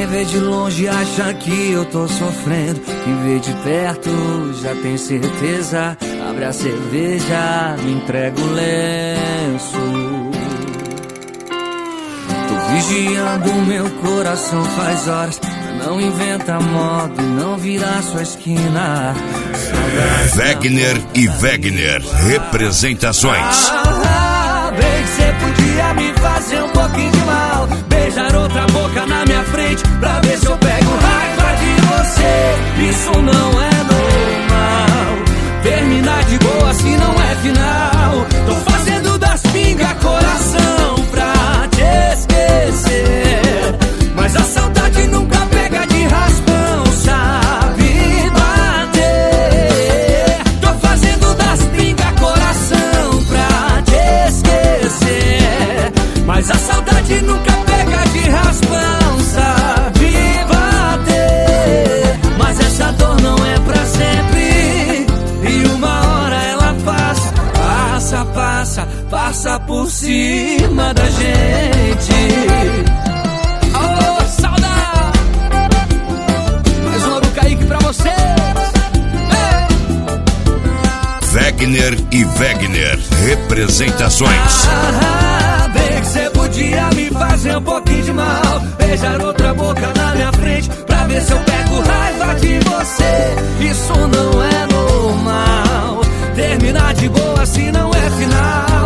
vê de longe acha que eu tô sofrendo. Quem vê de perto já tem certeza. Abre a cerveja, me entrega o lenço. Tô vigiando o meu coração faz horas. Não inventa modo, não vira sua esquina. Wegner e Wegner Representações. Bem que cê podia me fazer um pouquinho de mal. Beijar outra boca na minha frente pra ver se eu pego raiva de você. Isso não é normal. Terminar de boa assim não é final. Tô fazendo das pingas coração pra te esquecer. Mas a saudade nunca pega de raspão, sabe bater. Tô fazendo das pingas coração pra te esquecer. Mas a saudade nunca pega de raspão, sabe bater. Mas essa dor não é pra sempre. E uma hora ela passa, passa, passa, passa por cima da gente. Oh, saudade! Mais uma do Kaique pra vocês. Wegner e Wegner Representações. Bem que cê podia me fazer um pouquinho de mal. Beijar outra boca na minha frente pra ver se eu pego raiva de você. Isso não é normal. Terminar de boa assim não é final.